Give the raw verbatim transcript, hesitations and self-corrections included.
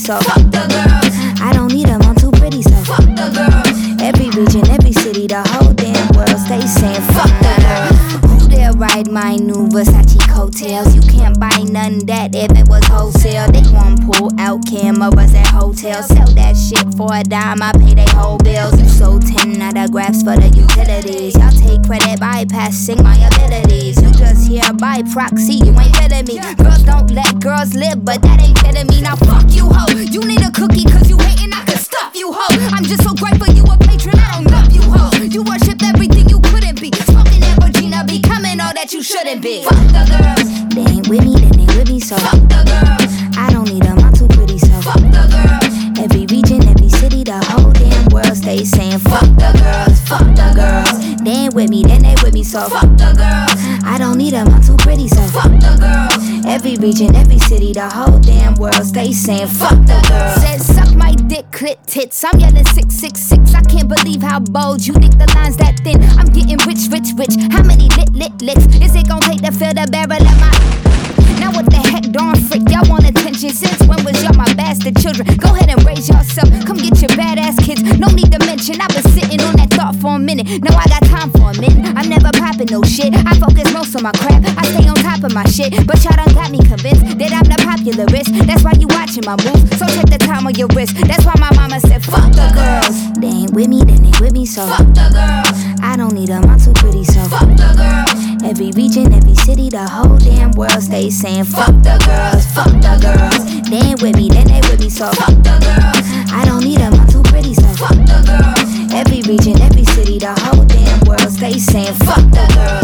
so fuck the girls. I don't need them, I'm too pretty, so fuck the girls. Every region, every city, the whole damn world stay saying fuck the girls. Who dare ride my new Versace coattails? You can't buy none that if it was wholesale. They want pull out cameras at hotels. Sell that shit for a dime, I pay they whole bills. You sold ten autographs for the utilities. Y'all take credit bypassing my abilities. You just here by proxy, you ain't kidding me. Girls don't let girls live, but that ain't kidding me. Now fuck you, ho. You need a cookie cause you hating, I can stuff you, ho. I'm just so grateful you a patron, I don't love you, ho. You worship everything you couldn't be. Smoking that Regina, becoming all that you shouldn't be. Fuck the girls. They ain't with me, then they with me, so fuck the girls. I don't need them, I'm too pretty, so fuck the girls. Every region, every city, the whole damn world stay saying fuck the girls, fuck the girls. They ain't with me, then they with me, so fuck the girls. I don't need them, I'm too pretty, so fuck the girls. Every region, every city, the whole damn world stay saying fuck the girls. Said suck my dick, clit tits, I'm yelling six six six. I can't believe how bold you think the line's that thin. I'm getting rich, rich, rich. How many lit, lit, licks is it gon' take to fill the barrel of my... Now what the heck, darn frick, y'all want attention. Since when was y'all my bastard children? Go ahead and raise yourself, come get your badass kids. No need to mention, I've been sitting on that thought for a minute. No, I got time for a minute, I'm never popping no shit. I focus most on my crap, I stay on top of my shit. But y'all done got me convinced that I'm the popularist. That's why you watching my moves, so check the time on your wrist. That's why my mama said fuck the girls. They ain't with me, then they with me, so fuck the girls. I don't need them, I'm too pretty, so fuck the girls. Every region, every city, the whole damn world stay saying fuck the girls, fuck the girls. They ain't with me, then they with me, so fuck the girls. I don't need them, I'm too pretty, so fuck the girls. Every region, every city, the whole damn world stay saying fuck the girls.